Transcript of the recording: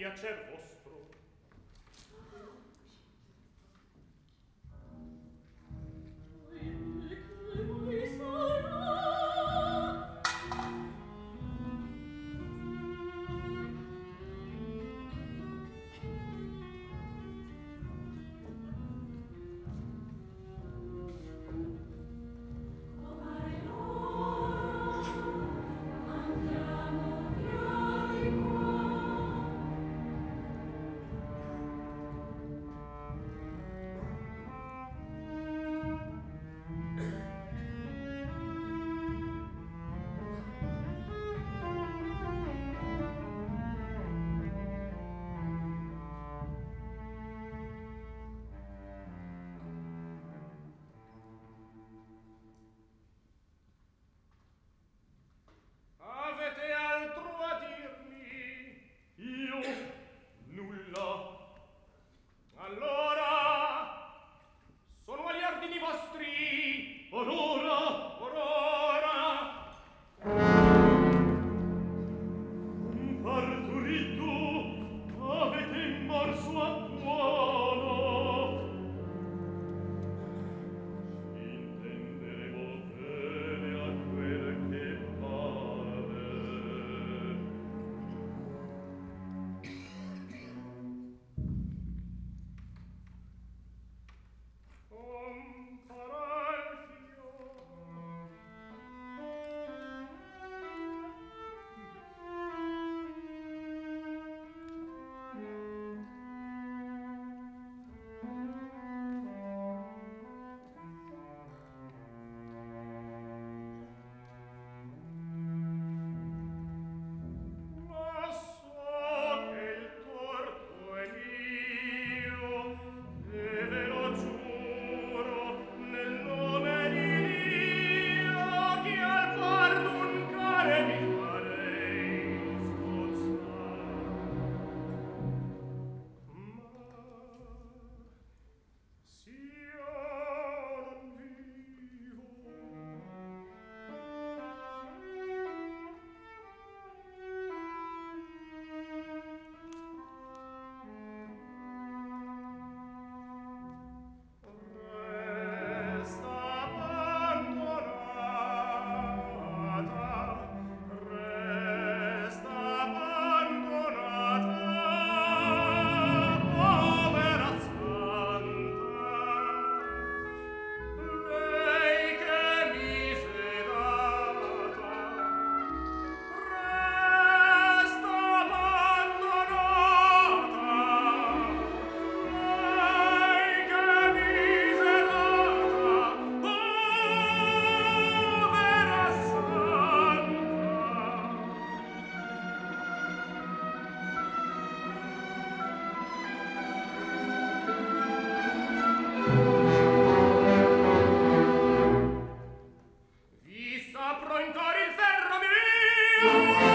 piacer vostro. Avete altro a dirmi? Io? Nulla. Allora, sono agli ordini vostri. Orora, orora. Un parturito avete morso a buono. Intenderemo bene a quel che pare. Compara il fior. Ma so che il torto è mio, e ve lo giuro nel nome di Dio, che al par d'un cane mi farei sgozzar. Ma s'io non vivo, resta abbandonata, povera santa, lei che mi sedata, resta abbandonata, lei che mi sedata, povera santa. Vi saprò in cor il ferro mio.